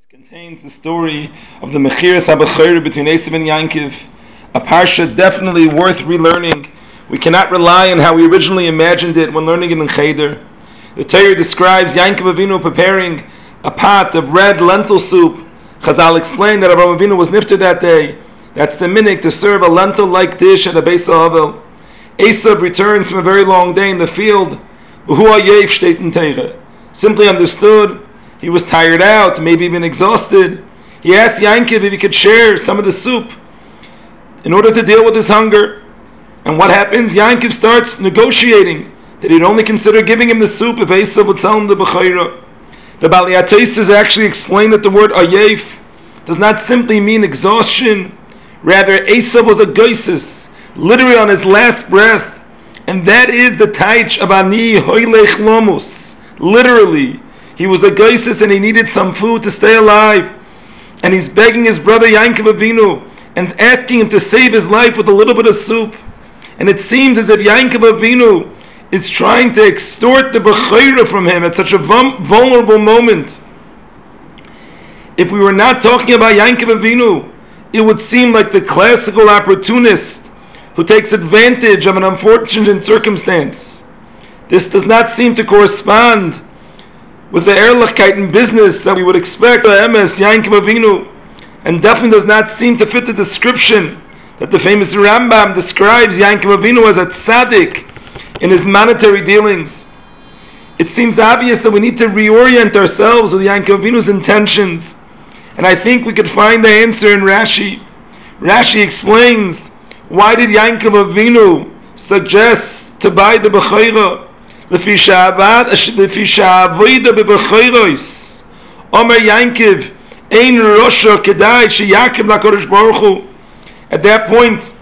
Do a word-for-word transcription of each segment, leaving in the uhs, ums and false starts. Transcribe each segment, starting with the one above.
Contains the story of the Mechiras HaBechorah between Esav and Yankov, a parsha definitely worth relearning. We cannot rely on how we originally imagined it when learning it in Cheder. The Torah describes Yankov Avinu preparing a pot of red lentil soup. Chazal explained that Avraham Avinu was nifter that day. That's the minhag to serve a lentil-like dish at a Beis HaAvel. Esav returns from a very long day in the field. V'hu ha'yev steht in Torah. Simply understood, he was tired out, maybe even exhausted. He asked Yankov if he could share some of the soup in order to deal with his hunger. And what happens? Yankov starts negotiating that he'd only consider giving him the soup if Esav would sell him the bechorah. The Balei HaTosfos actually explained that the word ayef does not simply mean exhaustion. Rather, Esav was a goisus, literally on his last breath. And that is the taich of ani hoylech lomus. Literally. He was a goisus and he needed some food to stay alive. And he's begging his brother Yankov Avinu and asking him to save his life with a little bit of soup. And it seems as if Yankov Avinu is trying to extort the bechorah from him at such a vulnerable moment. If we were not talking about Yankov Avinu, it would seem like the classical opportunist who takes advantage of an unfortunate circumstance. This does not seem to correspond with the ehrlichkeit in business that we would expect of M S Yankov Avinu, and definitely does not seem to fit the description that the famous Rambam describes Yankov Avinu as a tzaddik in his monetary dealings. It seems obvious that we need to reorient ourselves with Yankov Avinu's intentions, and I think we could find the answer in Rashi. Rashi explains, why did Yankov Avinu suggest to buy the bechorah? Lefi sha'avoda bebechorois, Omer Yankov, ein rosha kedai sheyakim l'Kadosh Baruch Hu. At that point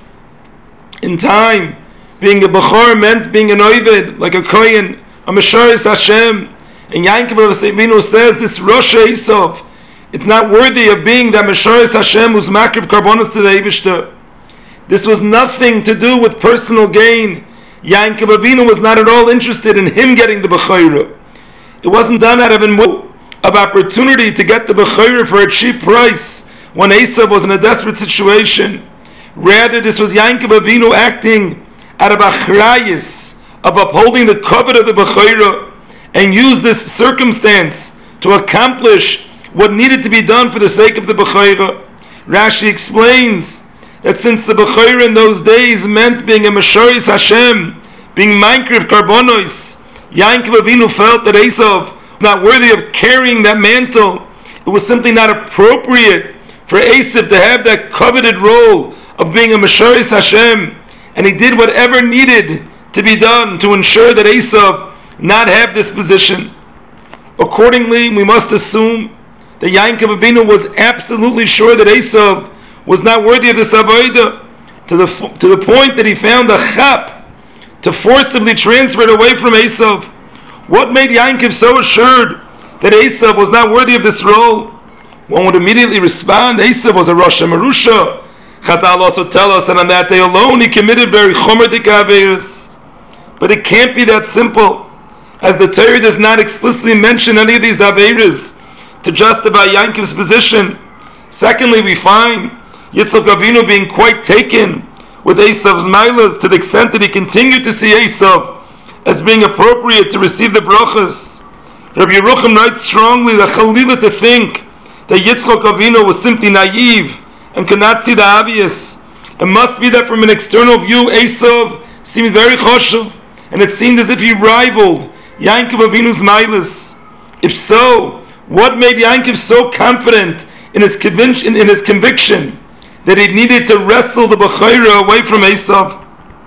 in time, being a bechor meant being an oived, like a kohen, a mesharis Hashem. And Yankov Avinu says, this rosha Esav, it's not worthy of being that mesharis Hashem who's makriv karbonos to the Eibishter. This was nothing to do with personal gain. Yankov Avinu was not at all interested in him getting the bechorah. It wasn't done out of an of opportunity to get the bechorah for a cheap price when Esav was in a desperate situation. Rather, this was Yankov Avinu acting out of achrayus, of upholding the covet of the bechorah, and used this circumstance to accomplish what needed to be done for the sake of the bechorah. Rashi explains that since the bechorah in those days meant being a mesharis Hashem, being makriv karbonos, Yankov Avinu felt that Esav was not worthy of carrying that mantle. It was simply not appropriate for Esav to have that coveted role of being a mesharis Hashem, and he did whatever needed to be done to ensure that Esav not have this position. Accordingly, we must assume that Yankov Avinu was absolutely sure that Esav was not worthy of this avodah, to the to the point that he found a chap to forcibly transfer it away from Esav. What made Yankov so assured that Esav was not worthy of this role? One would immediately respond, Esav was a Rosh Marusha. Chazal also tell us that on that day alone he committed very chomerdik averos. But it can't be that simple, as the Torah does not explicitly mention any of these averos to justify Yankov's position. Secondly, we find Yitzchak Avinu being quite taken with Esav's milas to the extent that he continued to see Esav as being appropriate to receive the brachas. Rabbi Yerucham writes strongly that Chalila to think that Yitzchak Avinu was simply naive and could not see the obvious. It must be that from an external view, Esav seemed very choshev, and it seemed as if he rivaled Yankov Avinu's milas. If so, what made Yankov so confident in his conviction, in his conviction that he needed to wrestle the bechorah away from Esav?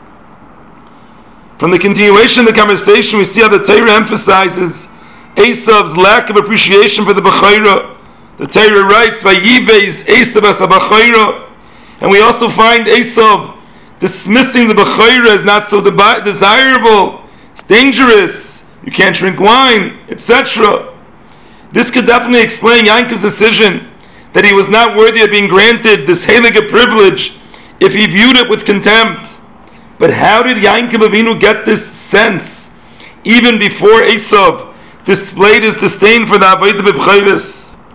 From the continuation of the conversation, we see how the Torah emphasizes Esav's lack of appreciation for the bechorah. The Torah writes, "Vayiveis Esav as bechorah," and we also find Esav dismissing the bechorah as not so de- desirable. It's dangerous. You can't drink wine, et cetera. This could definitely explain Yankov's decision that he was not worthy of being granted this heilige privilege if he viewed it with contempt. But how did Yankov Avinu get this sense even before Esav displayed his disdain for the avodah b'bechorah?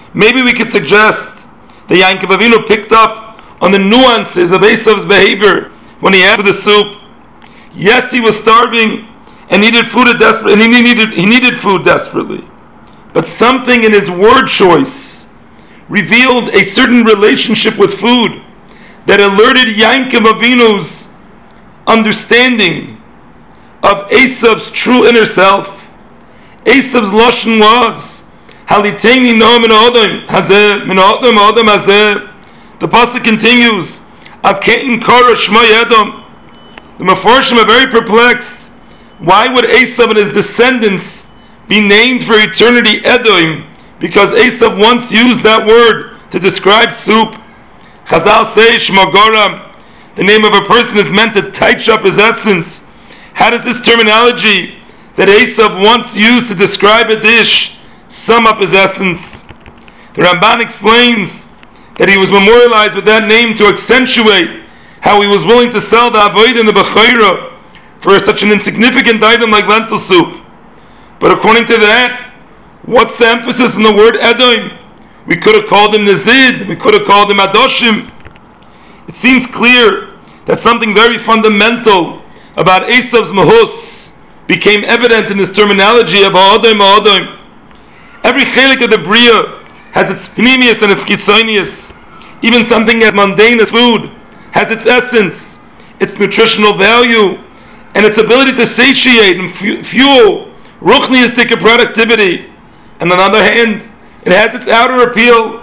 Maybe we could suggest that Yaakov Avinu picked up on the nuances of Esav's behavior when he asked for the soup. Yes, he was starving and needed food desperately, and he needed he needed food desperately. But something in his word choice revealed a certain relationship with food that alerted Yaakov Avinu's understanding of Esav's true inner self. Esav's lashon was Haliteni no min adam hazeh min adam adam hazeh. The pasuk continues, Akein kara shma yedom. The Mefarshim are very perplexed. Why would Esav and his descendants be named for eternity Edom? Because Esav once used that word to describe soup. Chazal say Shma Goram. The name of a person is meant to touch up his essence. How does this terminology that Esav once used to describe a dish sum up his essence? The Ramban explains that he was memorialized with that name to accentuate how he was willing to sell the avoid and the bechayra for such an insignificant item like lentil soup. But according to that, what's the emphasis in the word Edom? We could have called him Nizid, we could have called him Adoshim. It seems clear that something very fundamental about Esav's mahus became evident in this terminology of Ha'adam Ha'adam. Every chelik of the Bria has its pnimius and its chitzonius. Even something as mundane as food has its essence, its nutritional value, and its ability to satiate and fu- fuel ruchniistic productivity. And on the other hand, it has its outer appeal.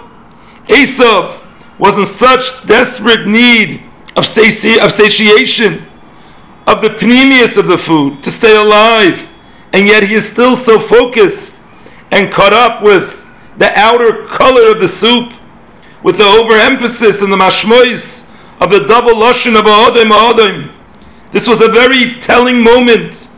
Esav was in such desperate need of, sati- of satiation, of the pnimius of the food, to stay alive, and yet he is still so focused and caught up with the outer color of the soup, with the overemphasis and the mashmois of the double lashon of Ha'adam Ha'adam. This was a very telling moment.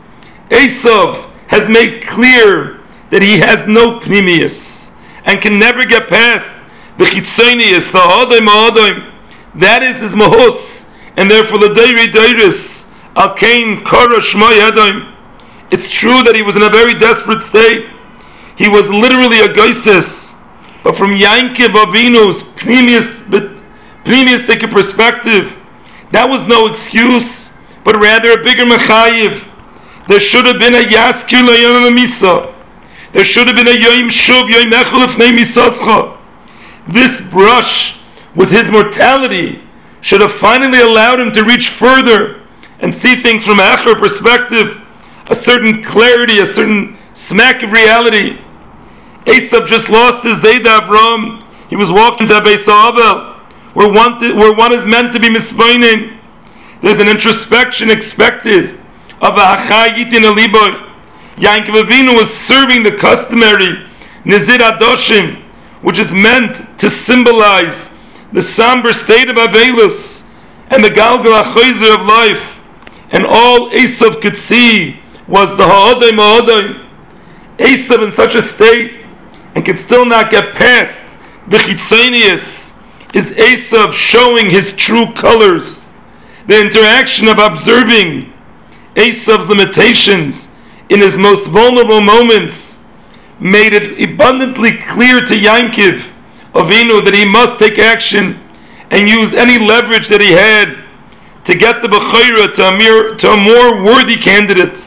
Esav has made clear that he has no pnimius and can never get past the chitzonius, the Ha'adam Ha'adam. That is his mahus, and therefore the Deiri Deiris Al Kain Kara Shma Yadam. It's true that he was in a very desperate state. He was literally a geisis, but from Yaakov Avinu's pnimius pnimiustic perspective, that was no excuse, but rather a bigger mechayiv. There should have been a yaskir layom misa. There should have been a yoim shuv yoim echel lefnei misascha. This brush with his mortality should have finally allowed him to reach further and see things from a acher perspective, a certain clarity, a certain smack of reality. Esav just lost his Zayda Avram. He was walking to Beis Havel, where one, where one is meant to be misvaining. There's an introspection expected of a hachayitin aliboy. Yaakov Avinu was serving the customary Nizir Adoshim, which is meant to symbolize the somber state of Avelus and the Galgal HaChoizer of life. And all Esav could see was the Ha'adam Ha'adam. Esav in such a state and could still not get past the chitzonius is Esav showing his true colors. The interaction of observing Esav's limitations in his most vulnerable moments made it abundantly clear to Yaakov Avinu that he must take action and use any leverage that he had to get the Bechayra to a, mere, to a more worthy candidate.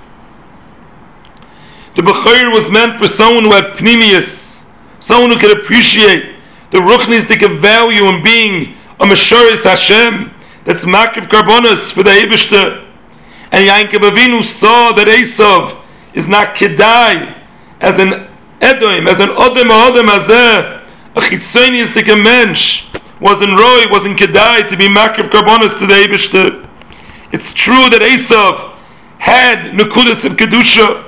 The Bechayra was meant for someone who had pnimius, someone who could appreciate the ruchnistic value in being a Mesharis Hashem, that's Makiv Karbonos for the Eibishter. And Yaakov Avinu saw that Esav is not Kedai, as an Edom, as an Odem Odem Azeh, a Chitzoniistic mensch, wasn't Roy, wasn't Kedai to be Makiv Karbonos to the Eibishter. It's true that Esav had Nekudas of Kedusha,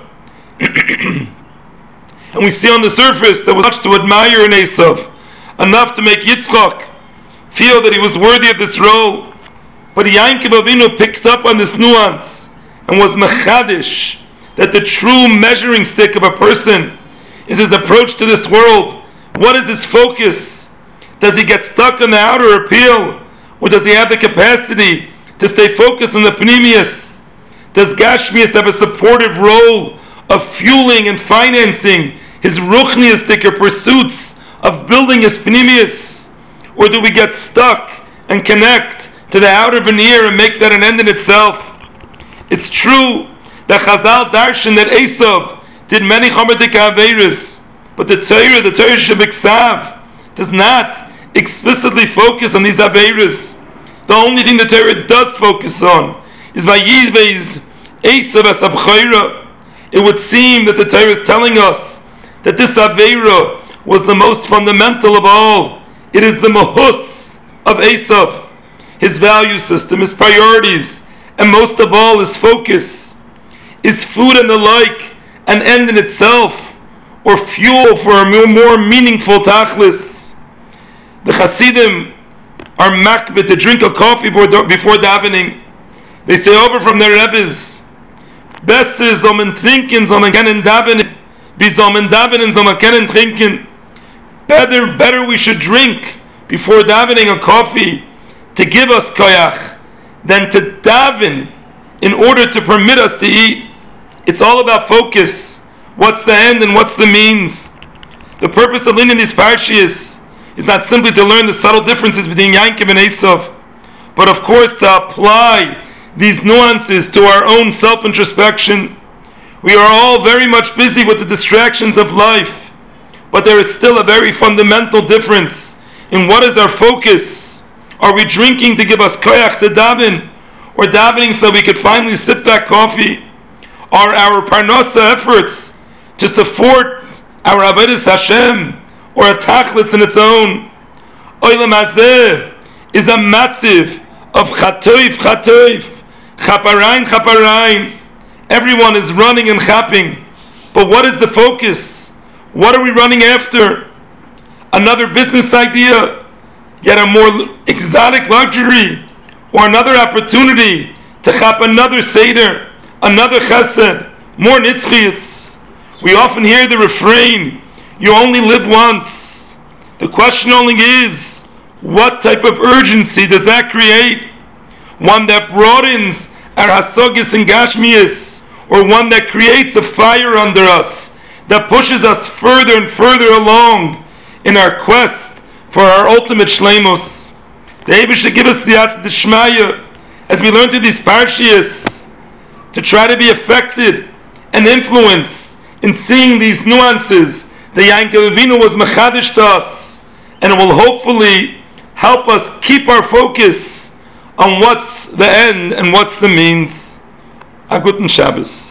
and we see on the surface there was much to admire in Esav, enough to make Yitzchak feel that he was worthy of this role. But Yaakov Avinu picked up on this nuance and was mechadish that the true measuring stick of a person is his approach to this world. What is his focus? Does he get stuck on the outer appeal, or does he have the capacity to stay focused on the pnimius? Does Gashmias have a supportive role of fueling and financing his ruchniistic pursuits of building building is pnimius, or do we get stuck and connect to the outer veneer and make that an end in itself? It's true that Chazal darshan that Esav did many chomedik aveiros, but the Torah, the Torah Shebiksav, does not explicitly focus on these aveiros. The only thing the Torah does focus on is Vayiveiz Esav as Abchayra. It would seem that the Torah is telling us that this aveira was the most fundamental of all. It is the mahus of Esav, his value system, his priorities, and most of all his focus. Is food and the like an end in itself, or fuel for a more, more meaningful tachlis? The Hasidim are makbet to drink a coffee before davening. They say over from their Rebbes, besser soll man trinken, soll man kennen davenen, wie soll man davenen, soll man kennen trinken. Better, better we should drink before davening a coffee to give us koyach than to daven in order to permit us to eat. It's all about focus. What's the end and what's the means? The purpose of learning these parshiyos is not simply to learn the subtle differences between Yaakov and Esav, but of course to apply these nuances to our own self-introspection. We are all very much busy with the distractions of life, but there is still a very fundamental difference in what is our focus. Are we drinking to give us koyach to daven, or davening so we could finally sip that coffee? Are our parnasa efforts to support our avodas Hashem, or a tachlitz in its own? Olam hazeh is a matziv of chatoif, chatoif, chaparain, chaparain. Everyone is running and chapping, but what is the focus? What are we running after? Another business idea, yet a more exotic luxury, or another opportunity to chap another seder, another chesed, more nitzchiyitz. We often hear the refrain, you only live once. The question only is, what type of urgency does that create? One that broadens our hasogis and gashmias, or one that creates a fire under us, that pushes us further and further along in our quest for our ultimate shleimus? The Eibusha should give us the Shmaya as we learn through these parshiyos, to try to be affected and influenced in seeing these nuances that Yaakov Avinu was mechadish to us, and it will hopefully help us keep our focus on what's the end and what's the means. A guten Shabbos.